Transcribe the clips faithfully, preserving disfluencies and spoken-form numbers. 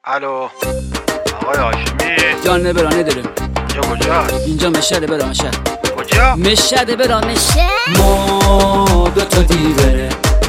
الو آقای هاشمی جان برانه داریم. اینجا کجاست؟ اینجا مشهد برا مشهد. کجا؟ مشهد برا مشهد. ما دو تا دیوره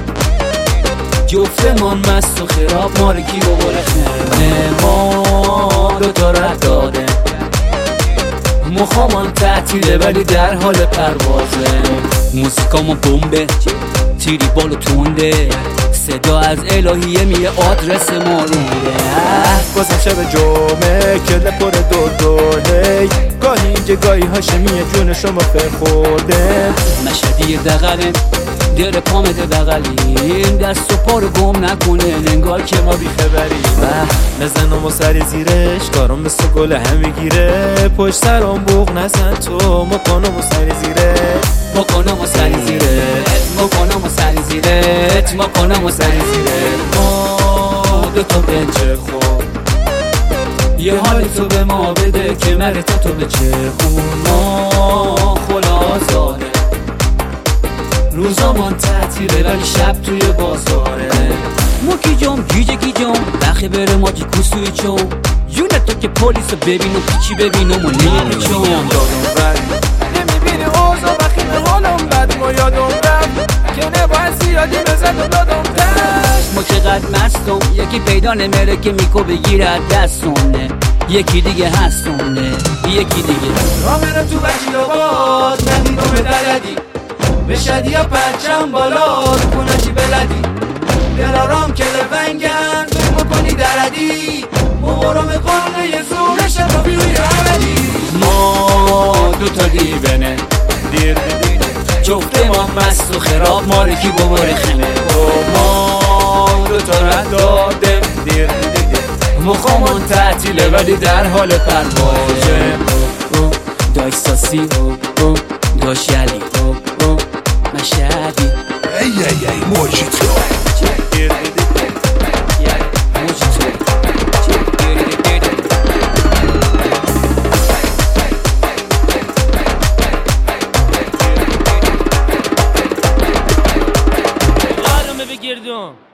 جفتمان مست و خراب مالکی و برخنه. ما دو تا رد داده مخامان تعطیله ولی در حال پروازه. موسیقامون بمبه تیری بالو تونده صدا از الهیه میه آدرس ما رونده. بازم شب جمعه کله پر دور دوله گاهی اینجا گاهی هاشمیه جون شما فر خورده. مشهدی دقله دل پامده بغلیم دست و پا رو گم نکنه انگار که ما بیخبریم. نزنم و سری زیرش کارم مثل گل هم بگیره پشت سرم بوق نزن تو مکنم و سری زیرش مکنم و سری زیرت مکنم و سری زیرت مکنم و سری زیرت. ما دوتا بنچه خود یه حالی تو به ما بده که مره تا تو به چه خون. ما خلاصاده روزامان تعطیله ولی شب توی بازاره. ما گیجم گیجه گیجم بخی بره ماجی کسوی چون یونه تو که پولیس رو ببین و پیچی ببینم و نمیچون دادم بر نمیبینی اوزا بخی به حالم بد ما یادم رفت که نباید زیادی بزد و دادم دست. ما چقدر مستم یکی پیدا نمیره که میکو بگیره دستونه یکی دیگه هستونه یکی دیگه را میرم تو بچی آباد ندیدم به دردی مشهدی یا پرچم بالا رو کنشی بلدی دلارام که لفنگن بگو کنی دردی مبارم قانه یه زورش رو بیوی عملی. ما دوتا دیوانه دیر دیر جفته ما مست و خراب مالکی بباره خمه. ما دوتا رد داده دیر دیر مخامان تعطیله ولی در حال پروازه. داش ساسی داش یلی مشهدی ای ای ای موجیتو دیر دیر بگردم